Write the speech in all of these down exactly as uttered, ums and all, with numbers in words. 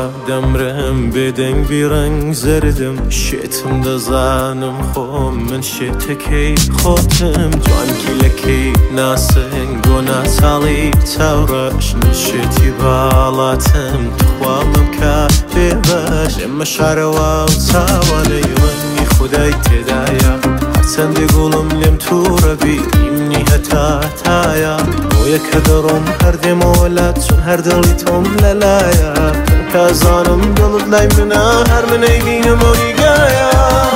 دمرم بدنگ بیرنگ زردم شتم دزانم خم من شتکی خودم جان کلکی ناسن گنا سالی تورش نشتی بالاتم تخوامم که بباش اما شاروا وتواني وني خدای تدایا حسن دیگولم لم تو ربی ایمنی هتا تایا ويا كدرم هردم ولات شن هردلي توم للايا كازانم دلت لاي منا هر من ايدين موريقايا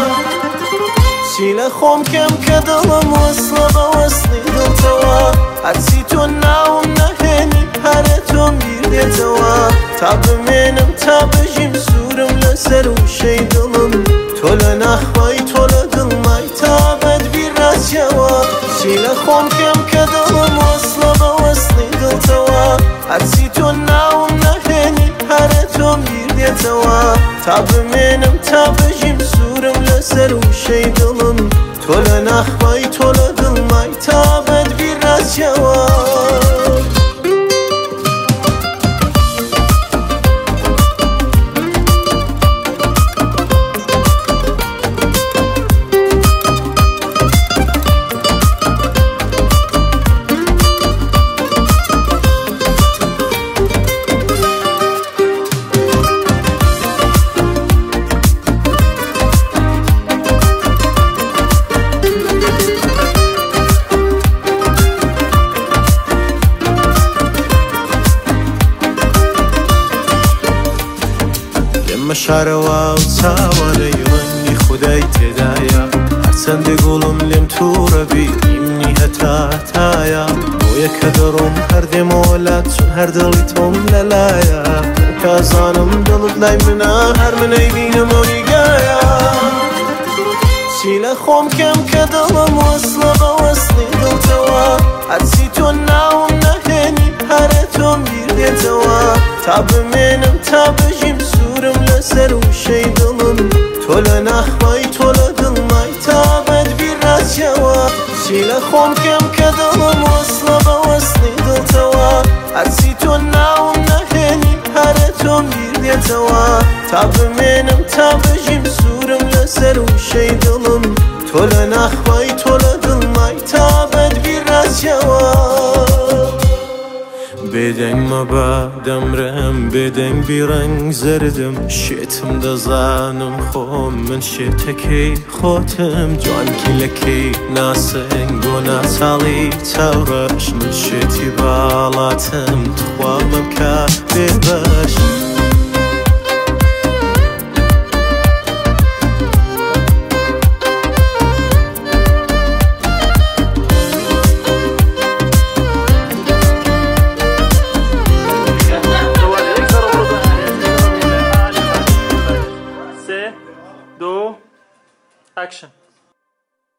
سيلا خوم كم كدلم وصل بوصلي دلتوا عدسيتو ناوم نهني هرتوم يردتوا تاب منم تاب جيم سورم لسر وشي دلم تولا نخواي تولا دلماي تابد براس جواب سيلا خوم كم كدلم وصل بوصلي دلتوا عدسيتو ناوم نهني هرتوم يردتوا تاب منم تاب جيم سورم لسر وشي دلم تولا نخواي تولا دلماي تابد براس جواب شاروا وتواني وني خدای تدایا حسن دیگولم لم تو ربی ایمنی هتا تایا ويا كدرم هردم ولات شن هردلي توم للايا كازانم دلت لاي منا هر من ايدين موريقايا سيلا خوم كم كدلم وصل بوصلي دلتوا عدسيتو ناوم نهني هرتوم يردتوا تاب منم تاب جيم سورم لسر وشي دلم تولا نخواي تولا دلماي تابد براس جواب سيلا خوم كم كدلم وصل بوصلي دلتوا عدسيتو ناوم نهني هرتوم يردتوا تاب منم تاب جيم سورم لسر وشي دلم تولا نخواي تولا دلماي تابد براس جواب بدنگ مبا دمرم بدنگ بیرنگ زردم شتم دزانم خوم من شتکی خودم جان کلکی ناسن گنا سالی تورش من شتی بالاتم تخوامم که بباش دو اکشن